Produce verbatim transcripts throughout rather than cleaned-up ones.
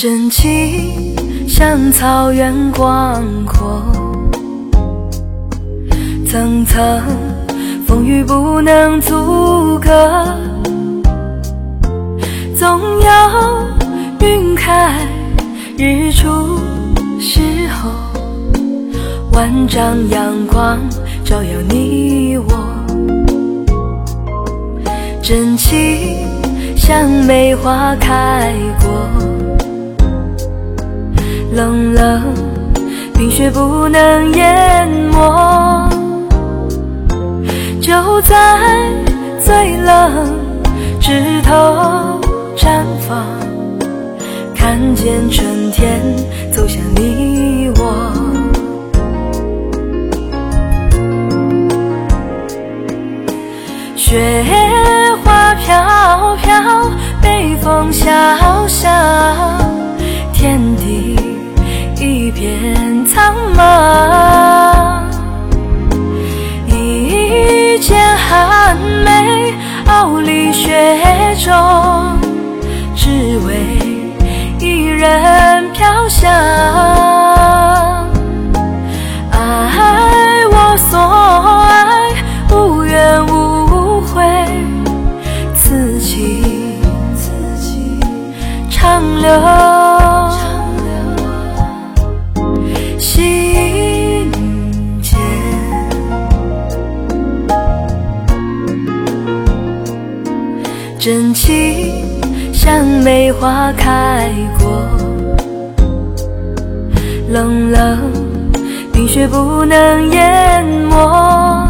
真情像草原广阔，层层风雨不能阻隔，总有云开日出时候，万丈阳光照耀你我。真情像梅花开过，冷冷冰雪不能淹没，就在最冷枝头绽放，看见春天走向你我。雪花飘飘，北风萧萧，天地一片苍茫，一剑寒梅傲立雪中，只为一人飘香。爱我所爱，无怨无悔，此情长留心间。真情像梅花开过，冷冷冰雪不能淹没，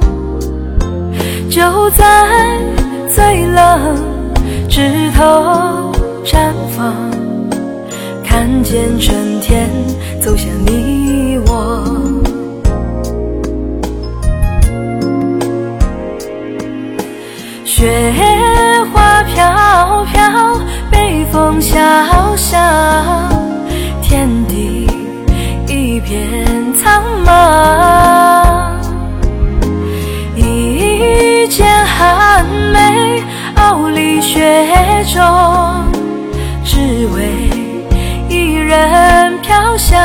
就在最冷枝头绽放，看见春天走向你我。雪花飘飘，北风萧萧，天地一片苍茫，一剑寒梅傲立雪中，只为一人飘香。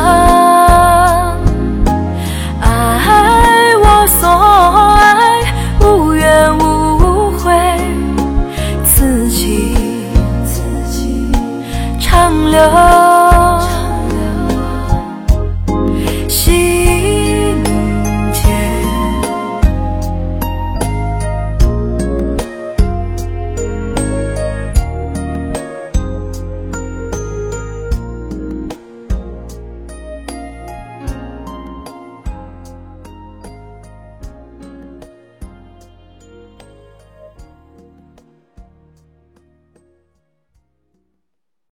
爱我所爱，无怨无悔，此情长留